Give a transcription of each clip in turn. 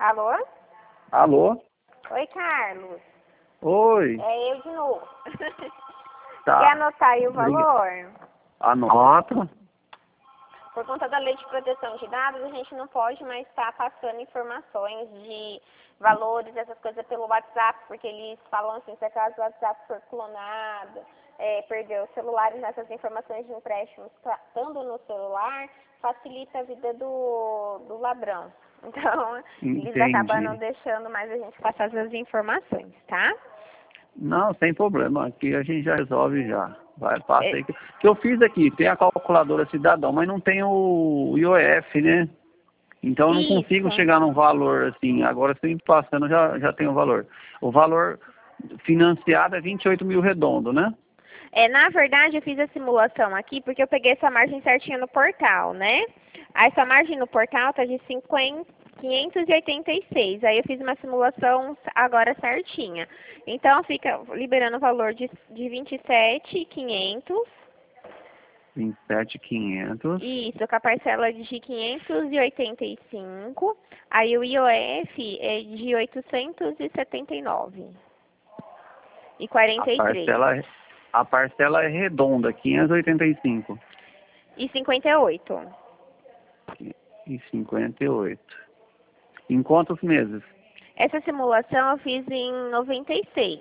Alô? Alô? Oi, Carlos. Oi. É eu de novo. Tá. Quer anotar aí o valor? Anota. Por conta da Lei de Proteção de Dados, a gente não pode mais estar passando informações de valores, essas coisas pelo WhatsApp, porque eles falam assim, se acaso o WhatsApp for clonado, perdeu os celulares, essas informações de empréstimos estando no celular, facilita a vida do ladrão. Então, eles acabam não deixando mais a gente passar essas informações, tá? Não, sem problema. Aqui a gente já resolve já. Vai, passa aí. Que eu fiz aqui, tem a calculadora cidadão, mas não tem o IOF, né? Então eu não consigo chegar num valor assim. Agora se eu ir passando já tem o valor. O valor financiado é 28 mil redondo, né? Na verdade, eu fiz a simulação aqui porque eu peguei essa margem certinha no portal, né? Essa margem no portal tá de 586. Aí eu fiz uma simulação agora certinha. Então fica liberando o valor de 27.500. 27.500. Isso, com a parcela de 585. Aí o IOF é de 879. E 43. A parcela é redonda, 585. E 58. E 58. Em quantos meses? Essa simulação eu fiz em 96.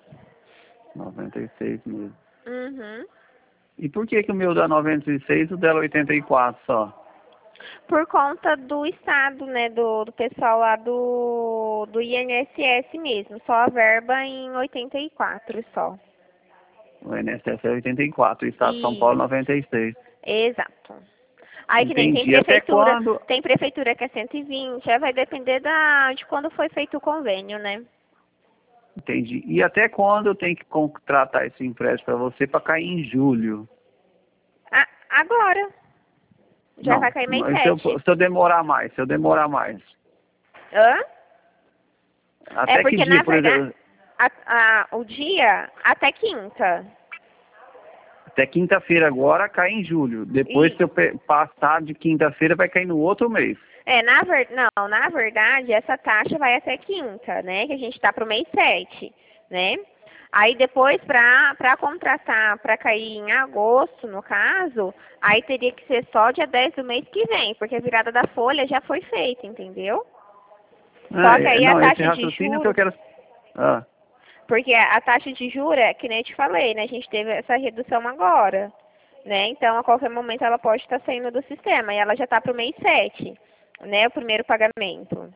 96 meses. Uhum. E por que o meu dá 96 e o dela 84 só? Por conta do estado, né, do pessoal lá do INSS mesmo. Só a verba em 84 só. O INSS é 84, o Estado de São Paulo 96. Exato. Aí que nem Entendi. tem prefeitura que é 120, aí vai depender de quando foi feito o convênio, né? Entendi. E até quando eu tenho que contratar esse empréstimo para você para cair em julho? Agora. Já Não, vai cair mês 7. se eu demorar mais, Hã? Até porque que dia, na por verdade, exemplo? o dia até quinta. Até quinta-feira agora cai em julho. Depois, se eu passar de quinta-feira, vai cair no outro mês. Na verdade, essa taxa vai até quinta, né? Que a gente tá pro mês 7, né? Aí depois, para contratar, para cair em agosto, no caso, aí teria que ser só dia 10 do mês que vem, porque a virada da folha já foi feita, entendeu? Só que aí a taxa de juros... que eu quero... Porque a taxa de juros, que nem eu te falei, né? A gente teve essa redução agora, né? Então, a qualquer momento ela pode estar saindo do sistema. E ela já está para o mês 7, né? O primeiro pagamento.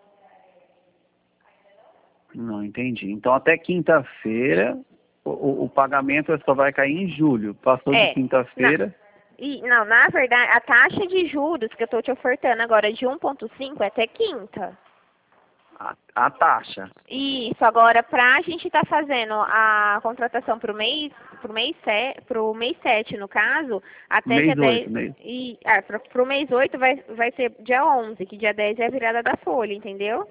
Não entendi. Então, até quinta-feira, o pagamento só vai cair em julho. Passou de quinta-feira... Não, na verdade, a taxa de juros que eu estou te ofertando agora de 1,5 é até quinta. A taxa. Isso, agora para a gente estar fazendo a contratação para o mês 7, no caso, até dia 10. Para o mês 8 vai ser dia 11, que dia 10 é a virada da folha, entendeu?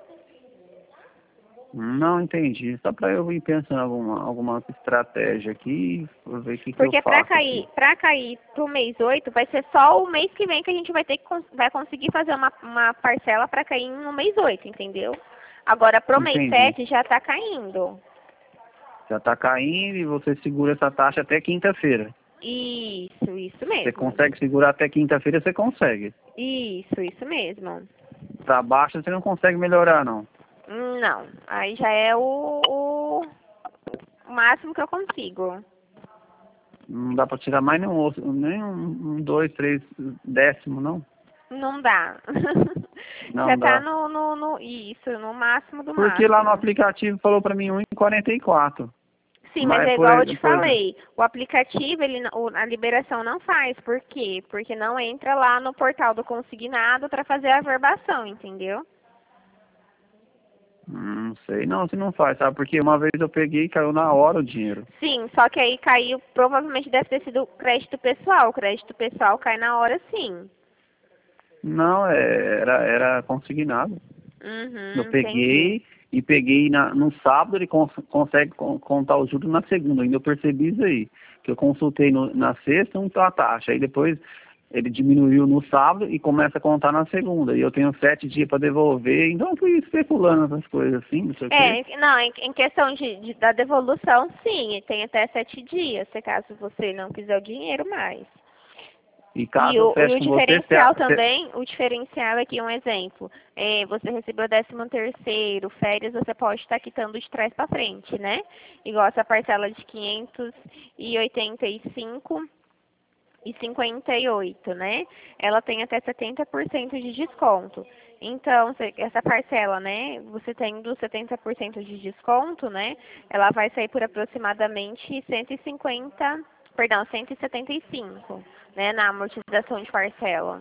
Não entendi. Só para eu ir pensando alguma estratégia aqui, vou ver o que eu faço. Porque para cair pro mês 8, vai ser só o mês que vem que a gente vai conseguir fazer uma parcela para cair no mês 8, entendeu? Agora pro mês 7 já está caindo. Já está caindo e você segura essa taxa até quinta-feira. Isso mesmo. Você consegue segurar até quinta-feira, você consegue. Isso mesmo. Para baixo você não consegue melhorar, não. Não, aí já é o máximo que eu consigo. Não dá para tirar mais nem um 2, 3 décimo, não? Não dá. Não já dá. tá no máximo do máximo. Porque lá no aplicativo falou para mim 1,44. Sim, mas é igual eu te falei. O aplicativo, a liberação não faz. Por quê? Porque não entra lá no portal do consignado para fazer a averbação, entendeu? Não sei, não, se não faz, sabe? Porque uma vez eu peguei e caiu na hora o dinheiro. Sim, só que aí caiu, provavelmente deve ter sido crédito pessoal. O crédito pessoal cai na hora, sim. Não, era consignado. Eu peguei e peguei no sábado, ele consegue contar o juros na segunda. Ainda eu percebi isso aí. Que eu consultei na sexta, a taxa. Aí depois ele diminuiu no sábado e começa a contar na segunda. E eu tenho 7 dias para devolver, então eu fui especulando essas coisas assim, não sei o quê. Não, em questão da devolução, sim, tem até 7 dias, se caso você não quiser o dinheiro mais. E caso eu E feche o com você, diferencial também, o diferencial aqui, um exemplo, você recebeu 13º, férias, você pode estar quitando de trás para frente, né? Igual essa parcela de 585,58, né? Ela tem até 70% de desconto. Então, essa parcela, né, você tendo 70% de desconto, né, ela vai sair por aproximadamente 175, né, na amortização de parcela.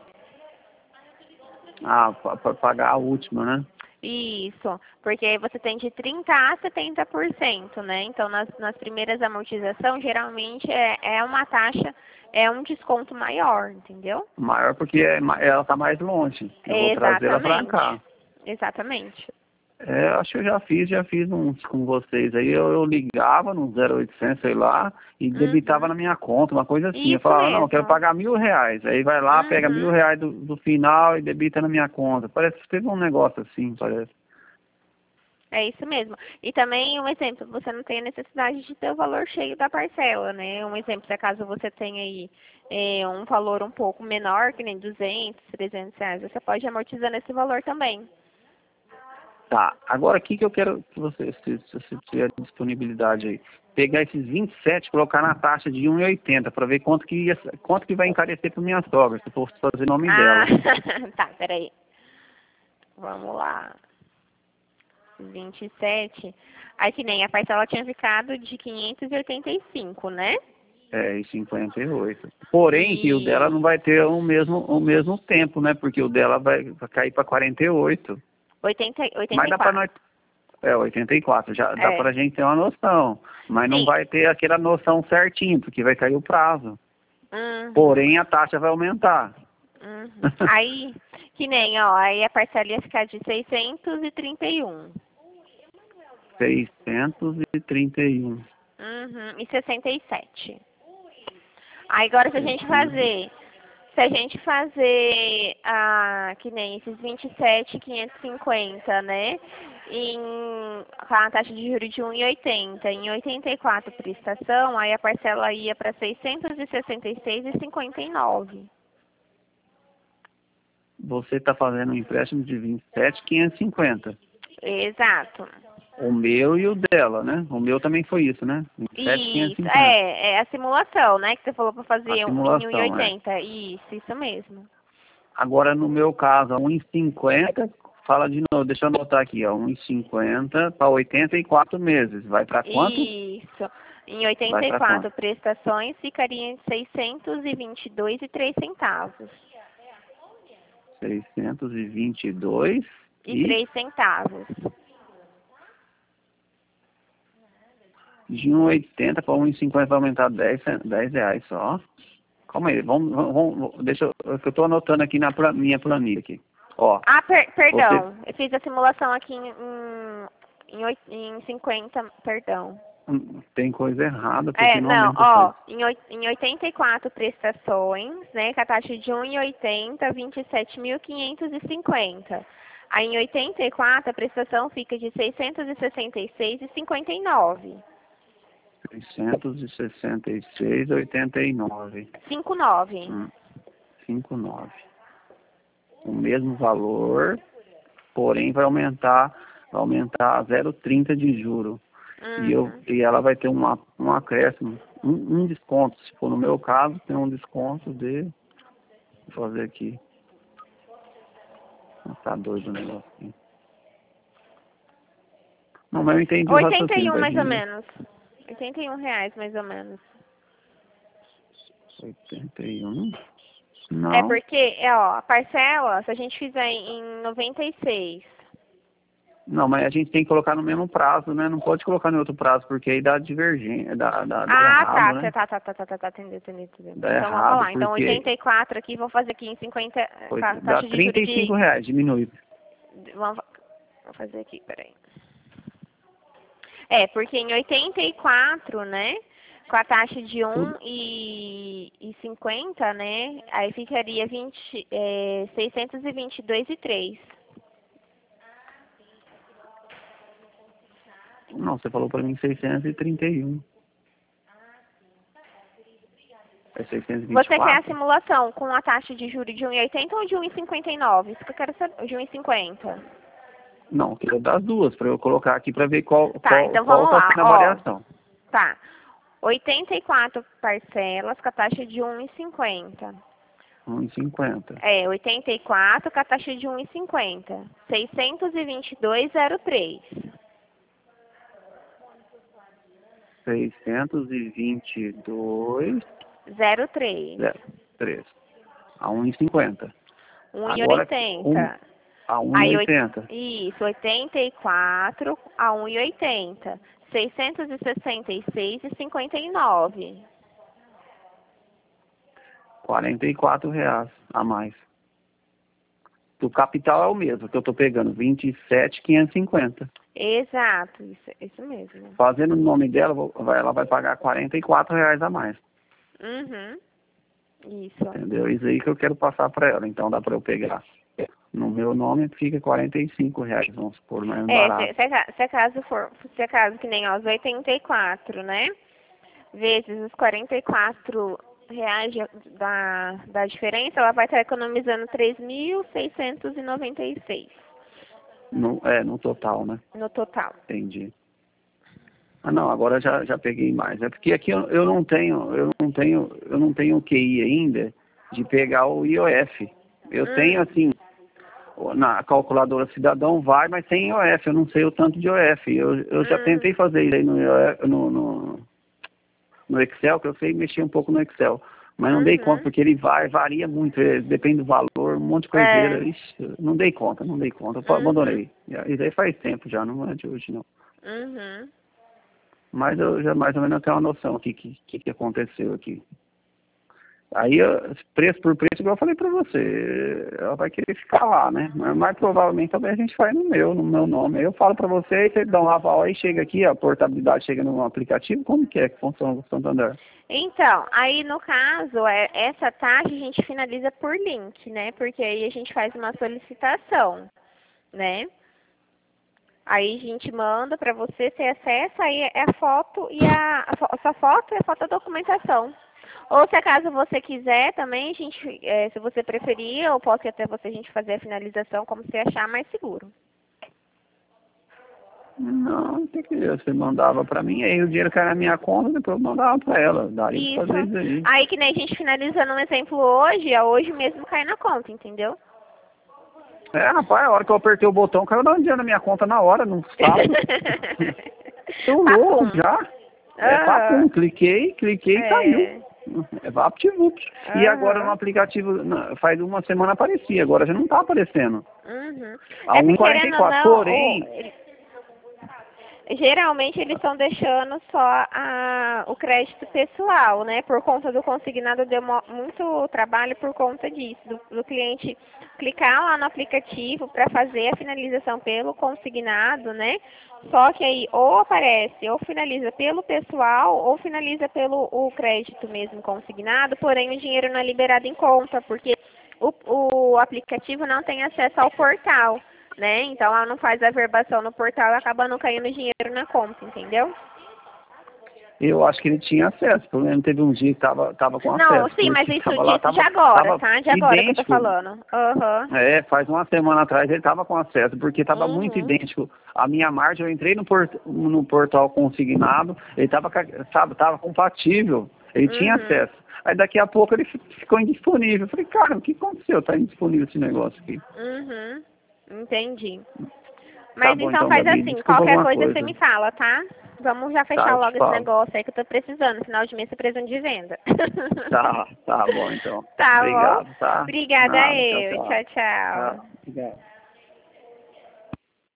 Ah, para pagar a última, né? Isso, porque você tem de 30% a 70%, né? Então, nas primeiras amortizações, geralmente é uma taxa, é um desconto maior, entendeu? Maior porque ela está mais longe. Eu vou trazer ela para cá. Exatamente. Acho que eu já fiz uns com vocês aí. Eu ligava no 0800, sei lá, e debitava na minha conta, uma coisa assim. Isso eu falava, mesmo. não, eu quero pagar R$ 1.000. Aí vai lá, pega R$ 1.000 do final e debita na minha conta. Parece que teve um negócio assim, parece. É isso mesmo. E também, um exemplo, você não tem a necessidade de ter o valor cheio da parcela, né? Um exemplo, se acaso você tenha aí um valor um pouco menor, que nem 200, R$ 300, você pode amortizar nesse valor também. Tá, agora aqui que eu quero que você, se você tiver disponibilidade aí, pegar esses 27 e colocar na taxa de 1,80 para ver quanto que vai encarecer para minha sogra, se for fazer nome dela. Tá, peraí. Vamos lá. 27. Aí que nem a parcela tinha ficado de 585, né? E 58. Porém, que o dela não vai ter o mesmo tempo, né? Porque o dela vai cair para 48. 84. Mas dá para nós. 84. Já dá para a gente ter uma noção. Mas não Sim. vai ter aquela noção certinho, porque vai cair o prazo. Porém, a taxa vai aumentar. Aí, que nem, ó, aí a parcela ia ficar de 631. 631. E 67. Aí agora se a gente fazer que nem esses 27.550, né? Com a taxa de juros de 1,80, em 84 prestação, aí a parcela ia para 666,59. Você está fazendo um empréstimo de 27.550. Exato. O meu e o dela, né? O meu também foi isso, né? 27.550. É a simulação, né? Que você falou para fazer em 1,80. Isso mesmo. Agora, no meu caso, 1,50, fala de novo, deixa eu anotar aqui, ó, 1,50 para 84 meses. Vai para quanto? Isso. Em 84 prestações, ficaria em 622,03. 622,03. centavos. De 1,80 para 1,50 vai aumentar R$ 10 só. Calma aí, vamos deixa eu estou anotando aqui na minha planilha aqui. Ó. Perdão, eu fiz a simulação aqui em 50, perdão. Tem coisa errada, porque não, ó, em 84 prestações, né, com a taxa de 1,80, 27.550. Aí em 84 a prestação fica de 666,59. 666,89. 59. O mesmo valor, porém vai aumentar a 0,30 de juro. E ela vai ter um acréscimo, um desconto. Se for no meu caso, tem um desconto de... Vou fazer aqui. Tá doido o negócio aqui. Não, mas eu entendi 81 mais ou menos. R$ 81 mais ou menos. 81? Não. É porque, a parcela, se a gente fizer em 96. Não, mas a gente tem que colocar no mesmo prazo, né? Não pode colocar em outro prazo, porque aí dá divergência, dá errado, né? Tá, entendi. Dá então errado, vamos lá, então porque 84 aqui, vou fazer aqui em 50, dá R$35, diminui. Vou fazer aqui, peraí. Porque em 84, né, com a taxa de 1,50, né? Aí ficaria 622,03. Não, você falou para mim 631. É 624? Você quer a simulação com a taxa de juros de 1,80 ou de 1,59? Isso que eu quero saber, de 1,50. Não, quero das duas, para eu colocar aqui para ver qual Então vamos tá lá, sendo a variação. Tá. 84 parcelas com a taxa de 1,50. 1,50. 84 com a taxa de 1,50. 622,03. 622. 03. 03. A 1,50. 1,80. A 1,80. Isso, 84 a 1,80. 666,59. R$ a mais. O capital é o mesmo, que eu estou pegando, 27.550. Exato, isso mesmo. Fazendo o nome dela, ela vai pagar R$ a mais. Uhum. Isso. Entendeu? Isso aí que eu quero passar para ela. Então dá para eu pegar. No meu nome fica R$ 45, vamos supor, mais barato. Se acaso que nem os 84, né? Vezes os R$ 44 da diferença, ela vai estar economizando 3.696. No total, né? No total. Entendi. Ah, não, agora já peguei mais. É porque aqui eu não tenho QI ainda de pegar o IOF. Eu tenho assim, na calculadora Cidadão vai, mas tem IOF, eu não sei o tanto de IOF. Eu já tentei fazer isso aí no Excel, que eu sei mexer um pouco no Excel. Mas não dei conta, porque ele varia muito, depende do valor, um monte de coiseira. Ixi, não dei conta. Eu abandonei. Isso aí faz tempo já, não é de hoje não. Mas eu já mais ou menos tenho uma noção aqui que aconteceu aqui. Aí, preço por preço, igual eu falei pra você, ela vai querer ficar lá, né? Mas provavelmente também a gente faz no meu nome. Aí eu falo pra você, aí você dá um aval, aí chega aqui, a portabilidade chega no aplicativo, como que funciona o Santander? Então, aí no caso, essa taxa a gente finaliza por link, né? Porque aí a gente faz uma solicitação, né? Aí a gente manda pra você, você acessa, aí é a foto e a sua foto e a foto da documentação. Ou se acaso você quiser também, se você preferir, eu posso ir até você a gente fazer a finalização como você achar mais seguro. Não, que você mandava pra mim, aí o dinheiro cai na minha conta, depois eu mandava pra ela. Daria pra fazer isso aí. Aí que nem a gente finalizando um exemplo hoje mesmo cai na conta, entendeu? Rapaz, a hora que eu apertei o botão, caiu um dinheiro na minha conta na hora, não sabe? Tô louco já. Papum, cliquei e saiu. É VaptVupt. E agora no aplicativo, faz uma semana aparecia, agora já não tá aparecendo. A 1,44, porém... Geralmente eles estão deixando só o crédito pessoal, né? Por conta do consignado deu muito trabalho por conta disso, do cliente clicar lá no aplicativo para fazer a finalização pelo consignado, né? Só que aí ou aparece, ou finaliza pelo pessoal, ou finaliza pelo o crédito mesmo consignado, porém o dinheiro não é liberado em conta, porque o aplicativo não tem acesso ao portal, né? Então ela não faz a verbação no portal e acaba não caindo dinheiro na conta, entendeu? Eu acho que ele tinha acesso, pelo menos teve um dia que tava com acesso. Não, sim, mas isso de agora, tá? De agora que eu tô falando. Faz uma semana atrás ele tava com acesso, porque tava muito idêntico. A minha margem, eu entrei no portal consignado, ele tava compatível, ele tinha acesso. Aí daqui a pouco ele ficou indisponível. Eu falei, cara, o que aconteceu? Tá indisponível esse negócio aqui. Entendi. Mas bom, então faz Gabi, assim, desculpa qualquer coisa você me fala, tá? Vamos já fechar logo esse falo. negócio aí que eu tô precisando. Final de mês você precisa de venda. Tá bom então. Tá Obrigado, bom? tá? Obrigada Nada, eu. Tchau. Tchau, obrigado.